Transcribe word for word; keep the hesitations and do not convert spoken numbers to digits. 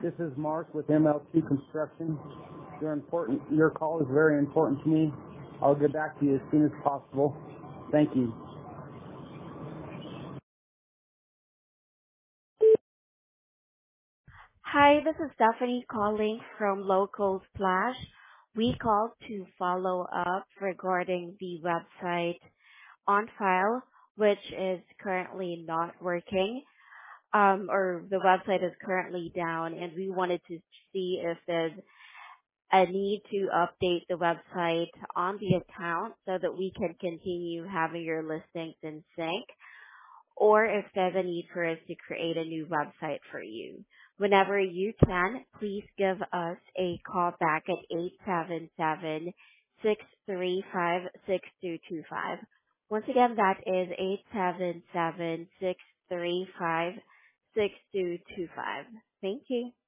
This is Mark with M L T Construction. Your important, your call is very important to me. I'll get back to you as soon as possible. Thank you. Hi, this is Stephanie calling from Local Splash. We called to follow up regarding the website on file, which is currently not working, um, or the website is currently down, and we wanted to see if there's a need to update the website on the account so that we can continue having your listings in sync, or if there's a need for us to create a new website for you. Whenever you can, please give us a call back at eight seven seven, six three five, six two two five. Once again, that is eight seven seven, six three five, six two two five. Thank you.